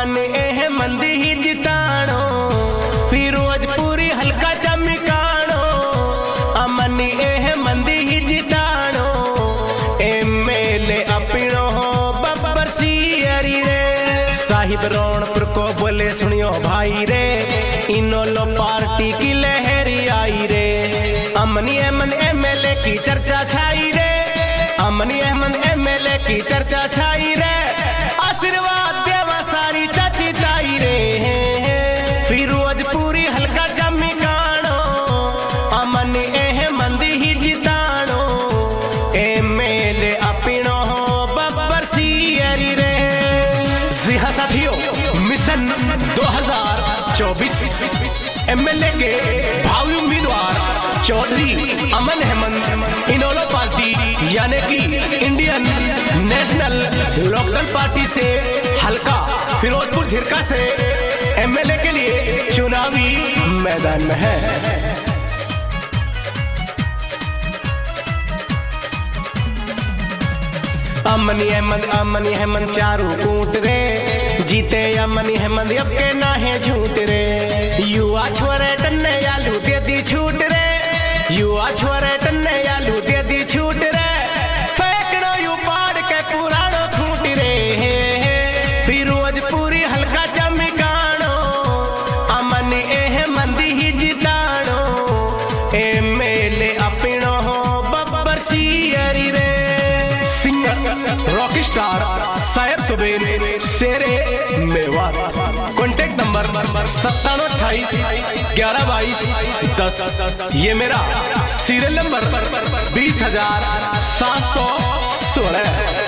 अमन अहमद ही जिताणो, फिरोजपुरी हल्का चमकाणो, अमन अहमद ही जिताणो, एमएलए अपनो बब्बर सियरी रे। साहिब रौनपुर को बोले सुनियो भाई रे, इनोलो पार्टी की लहरी आई रे। अमन अहमद एमएलए की चर्चा छाई रे, अमन अहमद एमएलए की चर्चा छाई रे। आशीर्वाद देवा सारी चाची ताई रे, फिरोजपुरी हल्का चमकाणो, अमन अहमद ही जिताणो, एमएलए अपनो बब्बर सियरी रे। जी हाँ साथियों, मिशन 2024 एमएलए के भावी उम्मीदवार चौधरी अमन अहमद इनोलो पार्टी यानी कि इंडियन नेशनल लोकदल पार्टी से हल्का फिरोजपुर झिरका से एमएलए के लिए चुनावी मैदान में है। अमन अहमद चारू कूट रे, जीते अमन अहमद अब के ना है झूठ रे। युवा छोरे टन्ने आलू दे दी छूट रे, युवा छोरे टन्ने आलू दे दी छूट रे। फेंकनो यू पाड़ के पुराणो खूट रे, फिरोजपुरी हल्का चमकाणो, अमन अहमद ही जिताणो, एमएलए अपनो बब्बर सियरी रे। रॉक स्टार शायर सुबेन शेरे मेवात, कॉन्टेक्ट नंबर 9728112210। ये मेरा सीरियल नंबर 20716।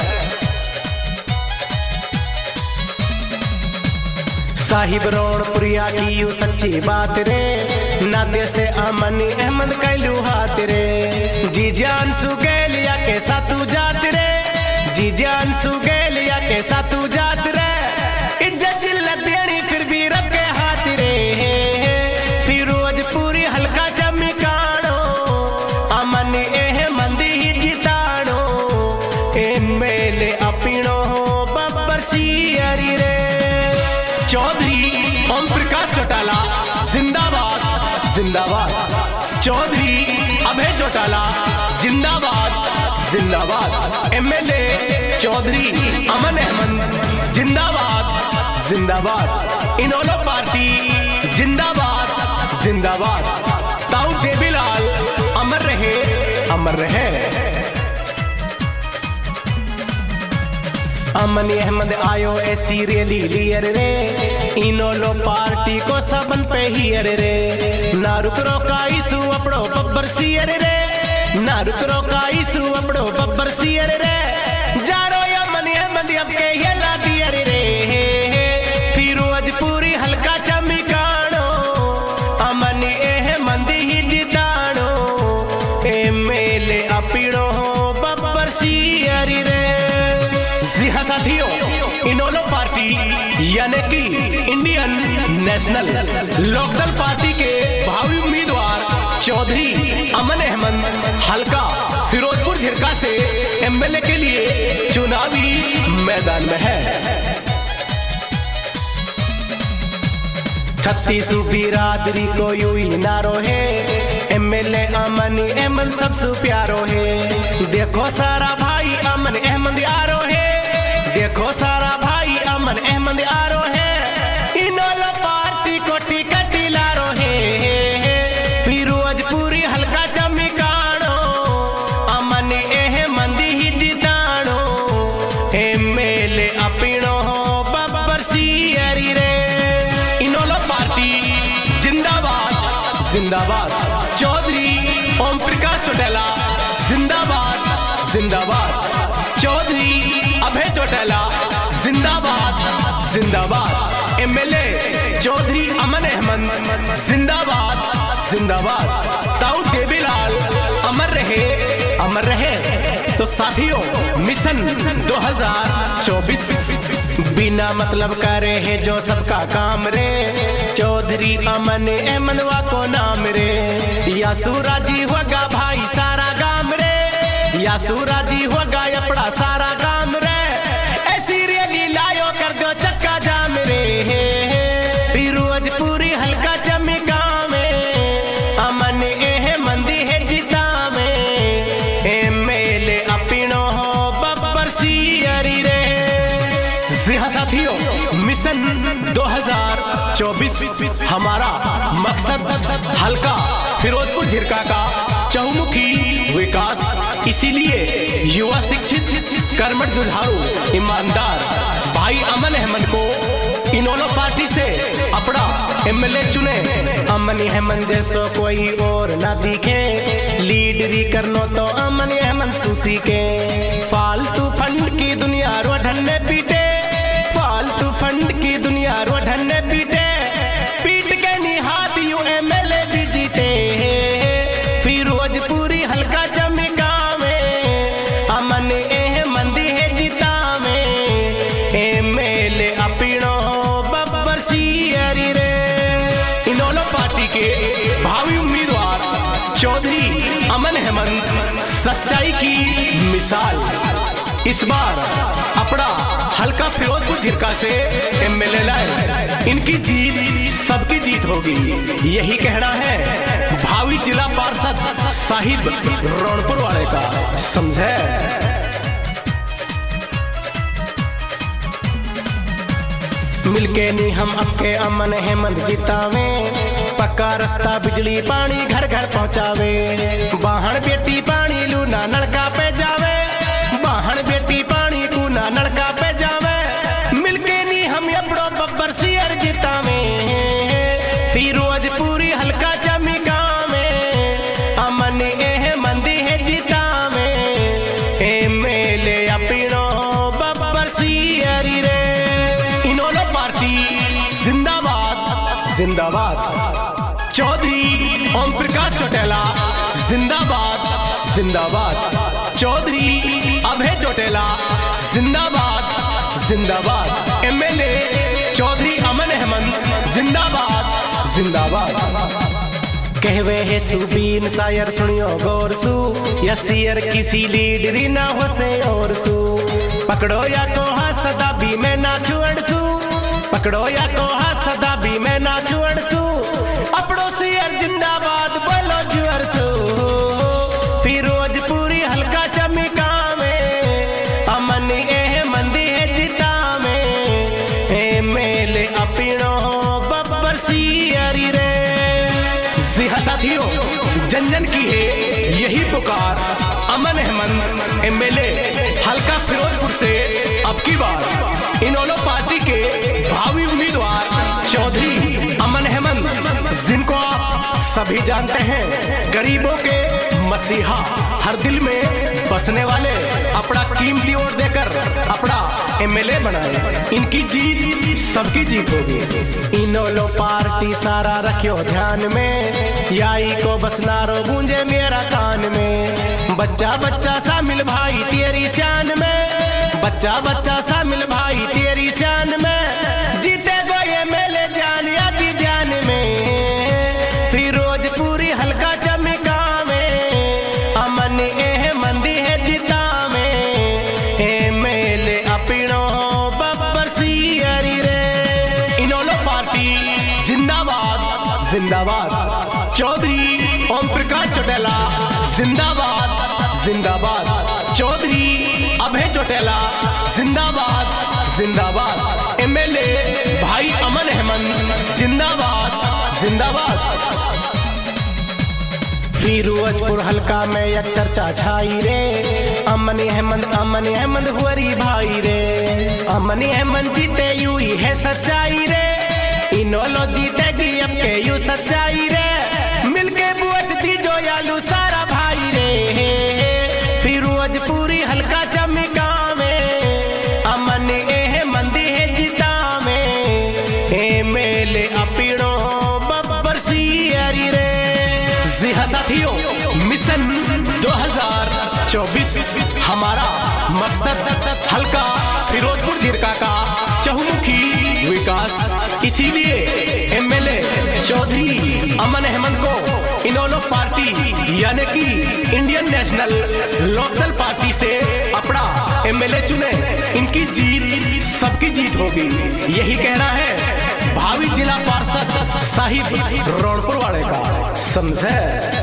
साहिब रौनपुरिया की यू सच्ची बात रे, नादे से अमन अहमद कैलू हाथ रे। जी जान सुगेलिया के साथू जात रे, जी जान सुगेलिया के साथू जात रे। इज्जत जिल्लत देनी फिर भी रब के हाथ रे, फिरोजपुरी हल्का चमकाणो, अमन अहमद ही जिताणो, एमएलए अपनो बब्बर सियरी रे। चौधरी ओम प्रकाश चौटाला जिंदाबाद जिंदाबाद, चौधरी अभय चौटाला जिंदाबाद जिंदाबाद, एमएलए चौधरी अमन अहमद जिंदाबाद जिंदाबाद, इनोलो पार्टी जिंदाबाद जिंदाबाद। ताऊ देवीलाल अमर रहे अमर रहे। अमन अहमद आयो ऐसी रैली लियर रे, इनोलो पार्टी को सबन पे हियर रे। ना रुक रोका इसु अपड़ो बब्बर सियर रे, ना रुक रोका इसु अपड़ो बब्बर सियर रे। जारो अमन अहमद अब के हिला दियर रे, फिरोजपुरी हल्का चमकाणो, अमन अहमद ही जिताणो, एमएलए अपनो बब्बर सियरी रे। जी हाँ साथियों, इनोलो पार्टी यानी कि इंडियन नेशनल लोकदल पार्टी के भावी उम्मीदवार चौधरी अमन अहमद हल्का फिरोजपुर झिरका से एमएलए के लिए चुनावी मैदान में है। 36 बिरादरी को यू ही नारो है, एमएलए अमन अहमद सबसे प्यारो है। देखो सारा भाई अमन अहमद यारो है, देखो सारा भाई अमन अहमद यारो है। इनोलो पार्टी को टिकट लारो है, फिरोजपुरी हल्का चमकाणो, अमन अहमद ही जिताणो, एमएलए अपनो बब्बर सियरी रे। इनोलो पार्टी जिंदाबाद जिंदाबाद, चौधरी ओम प्रकाश चौटाला जिंदाबाद जिंदाबाद, चौधरी अभय चौटाला जिंदाबाद जिंदाबाद, एमएलए चौधरी अमन अहमद जिंदाबाद जिंदाबाद। ताऊ देवीलाल अमर रहे अमर रहे। तो साथियों, मिशन 2024 बिना मतलब करे है जो सबका काम रे, चौधरी अमन अहमद वा को नाम रे। यासू राजी होगा भाई सारा गाम रे, यासू राजी होगा अपना सारा गाम रे। ऐसी रैली लायो कर दो चक्का जाम रे, मिशन 2024 हमारा मकसद हल्का फिरोजपुर झिरका का चहुमुखी विकास। इसीलिए युवा शिक्षित, कर्मठ, जुझारू, ईमानदार भाई अमन अहमद को इनेलो पार्टी से अपना एमएलए चुने। अमन अहमद जैसो कोई और ना दिखे, लीडरी करनो तो अमन अहमद सूसी के। फालतू फंड की दुनिया रो ढन्ने पीटे, फालतू फंड की दुनिया रो ढन्ने पीटे, पीट के निहात यू एमएलए भी जीते। फिरोजपुरी हल्का चमकावे, अमन अहमद है जितावे, एमएलए अपनो बब्बर सियरी रे। इनेलो पार्टी के भावी उम्मीदवार चौधरी अमन अहमद सच्चाई की मिसाल। इस बार अपना हल्का फिरोजपुर झिरका से एमएलए लाए, इनकी जीत सबकी जीत होगी, यही कहना है भावी जिला पार्षद साहिब रौनपुर वाले का। समझे? मिलके नहीं हम आपके अमन अहमद जितावे, पक्का रास्ता, बिजली, पानी घर घर पहुँचावे। बाहर बेटी पानी लूना नलका पे जावे, बाहर बेटी पानी कूना नलका पे जावे। मिलके नहीं हम अपनो बब्बर सियर जितावे, फिरोजपुरी हल्का चमकावे, अमन अहमद है जितावे, एमएलए अपनो बब्बर सियरी रे। इनेलो पार्टी जिंदाबाद जिंदाबाद। चौधरी ओम प्रकाश चौटेला जिंदाबाद जिंदाबाद। चौधरी अभय चौटेला जिंदाबाद जिंदाबाद। एमएलए चौधरी अमन अहमद जिंदाबाद जिंदाबाद। कहवे है सुबीन शायर सुनियो गौर सू, यसियर किसी लीडरी ना हो से और सू। पकड़ो या तो हाथ सदा भी मैं ना छुअड़ सू, पकड़ो या तो हाथ सदा भी मैं ना छुअड़ सू। अपड़ो सियर जिंदाबाद बोलो जुअर सू, फिरोजपुरी हल्का चमकावे, अमन अहमद है जितावे, एमएलए अपनो बब्बर सियरी रे। जी हाँ साथियों, जन जन की है यही पुकार, अमन अहमद एमएलए हल्का फिरोजपुर से अब की बार इनेलो पार्टी के भावी उम्मीदवार चौधरी अमन अहमद, जिनको आप सभी जानते हैं गरीबों के मसीहा, हर दिल में बसने वाले, अपना कीमती वोट देकर अपना एमएलए बनाए। इनकी जीत सबकी जीत होगी। इनेलो पार्टी सारा रखियो ध्यान में, याई को बसनारो गूंजे मेरा कान में। बच्चा बच्चा शामिल भाई तेरी शान में, बच्चा बच्चा शामिल भाई तेरी शान में। जीते गो एमएलए जान आदि जान में, फिरोजपुरी हल्का चमकावे, अमन अहमद है जितावे, एमएलए अपनो बब्बर सियरी रे। इनेलो पार्टी जिंदाबाद जिंदाबाद। चौधरी ओम प्रकाश चौटेला जिंदाबाद जिंदाबाद। चौधरी अभय चौटेला जिंदाबाद जिंदाबाद। एमएलए भाई अमन अहमद जिंदाबाद जिंदाबाद। फिरोजपुर हल्का में एक चर्चा छाई रे, अमन अहमद हुरी भाई रे। अमन अहमद जीते यू ही है सच्चाई रे, इनेलो जीतेगी अब के यू सच्चाई रे। मिलके वोट दीजो यालू सारा भाई रे, फिरोजपुरी हल्का चमकावे, अमन अहमद है जितावे, एमएलए अपनो बब्बर सियरी रे। जी हाँ साथियों, मिशन 2024 हमारा मकसद हल्का फिरोजपुर झिरका का चहुमुखी विकास। इसीलिए एमएलए चौधरी अमन अहमद को इनेलो पार्टी यानी कि इंडियन नेशनल लोकदल पार्टी से अपना एमएलए चुने। इनकी जीत सबकी जीत होगी, यही कहना है भावी जिला पार्षद साहिब रौनपुर वाले का। समझे?